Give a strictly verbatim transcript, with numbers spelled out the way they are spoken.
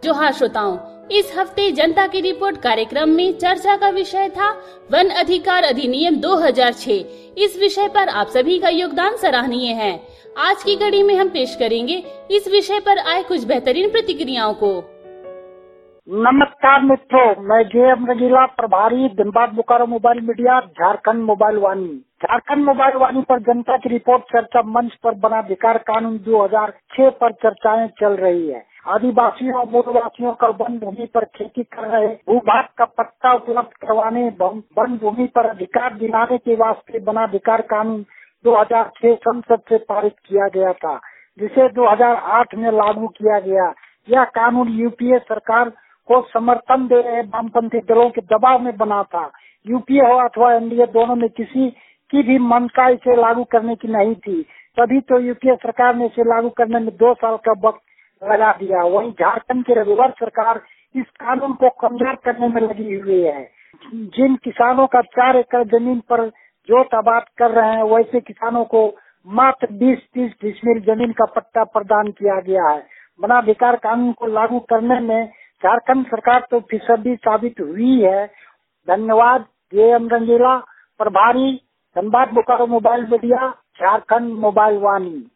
जोहार श्रोताओं, इस हफ्ते जनता की रिपोर्ट कार्यक्रम में चर्चा का विषय था वन अधिकार अधिनियम दो हज़ार छह। इस विषय पर आप सभी का योगदान सराहनीय है। आज की कड़ी में हम पेश करेंगे इस विषय पर आए कुछ बेहतरीन प्रतिक्रियाओं को। नमस्कार मित्रों, मैं जे एम रंगीला, प्रभारी Dhanbad Bokaro mobile media, Jharkhand mobile Vaani. Jharkhand mobile Vaani पर जनता की रिपोर्ट चर्चा मंच पर वन अधिकार कानून दो हज़ार छह पर चर्चाएं चल रही है। आदिवासियों और मूलवासियों का वन भूमि पर खेती कर रहे भूभाग का पट्टा उपलब्ध करवाने, वन भूमि पर अधिकार दिलाने के वास्ते वन अधिकार कानून दो हज़ार छह संसद से पारित किया गया था, जिसे दो हज़ार आठ में लागू किया गया। यह कानून यूपीए सरकार को समर्थन दे रहे वामपंथी दलों के दबाव में बना था। यूपीए हो अथवा एनडीए, दोनों में किसी की भी मंशा इसे लागू करने की नहीं थी। तभी तो यूपीए सरकार ने इसे लागू करने में दो साल का वक्त लगा दिया। वहीं झारखंड की रघुवर सरकार इस कानून को कमजोर करने में लगी हुई है। जिन किसानों का चार एकड़ जमीन पर जोत आबाद कर रहे हैं, वैसे किसानों को मात्र बीस तीस डिसमिल जमीन का पट्टा प्रदान किया गया है। वनाधिकार कानून को लागू करने में झारखंड सरकार तो फिसदी साबित हुई है। धन्यवाद। जे एम रंगीला, प्रभारी Dhanbad Bokaro mobile media, Jharkhand mobile वाणी।